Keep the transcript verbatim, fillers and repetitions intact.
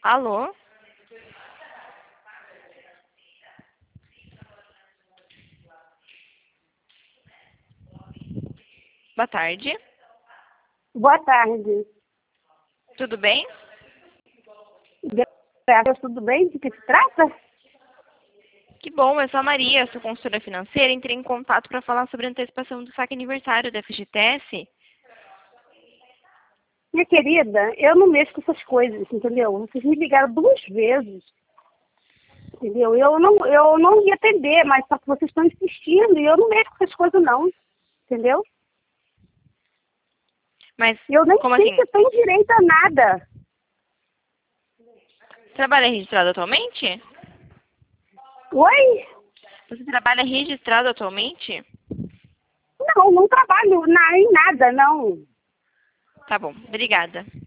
Alô? Boa tarde. Boa tarde. Tudo bem? Graças, tudo bem? De que se trata? Que bom, eu sou a Maria, sou consultora financeira. Entrei em contato para falar sobre a antecipação do saque aniversário da F G T S. Minha querida, eu não mexo com essas coisas, entendeu? Vocês me ligaram duas vezes, entendeu? Eu não, eu não ia atender, mas só que vocês estão insistindo e eu não mexo com essas coisas não, entendeu? Mas, Eu nem como sei assim? se eu tenho direito a nada. Trabalha registrado atualmente? Oi? Você trabalha registrado atualmente? Não, não trabalho na, em nada, não. Tá bom, obrigada.